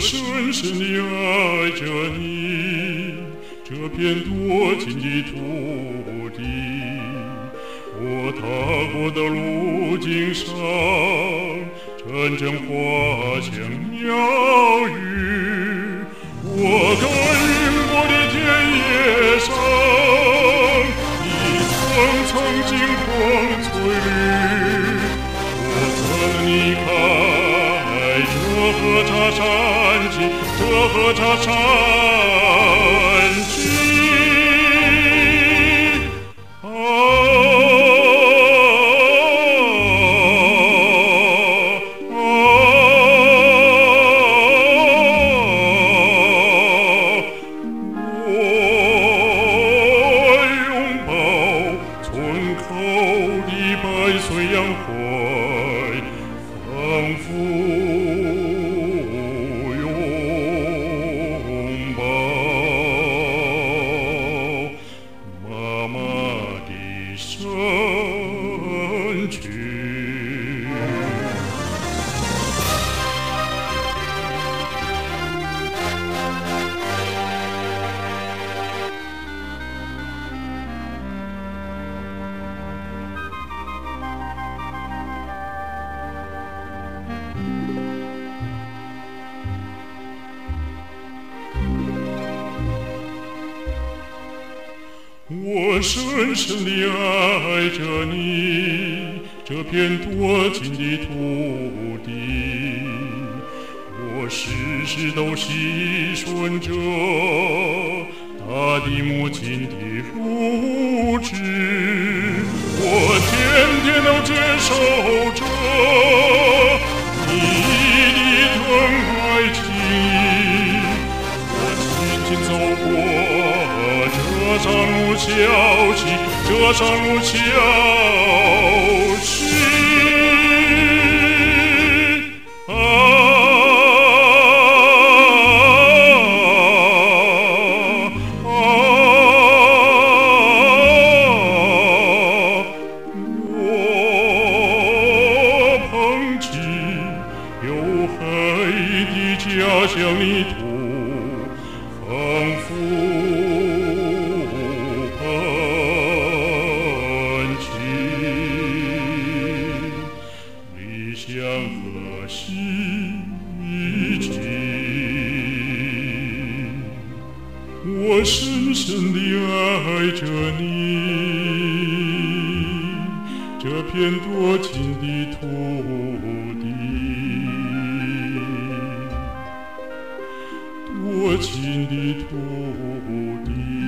深深地爱着你，这片多情的土地。我踏过的路径上，阵阵花香鸟语。我耕耘过的田野上，一层层金黄翠绿。我曾离开这河叉山脊，这河叉山脊。百岁杨槐，仿佛拥抱妈妈的身躯。我深深地爱着你，这片多情的土地。我时时都细顺着大地母亲的乳汁，我天天都接受着你的疼爱情谊。我轻轻走过这山路小溪，这山路小溪。我捧起黝黑的家乡泥土，仿佛和希冀，我深深地爱着你，这片多情的土地，多情的土地。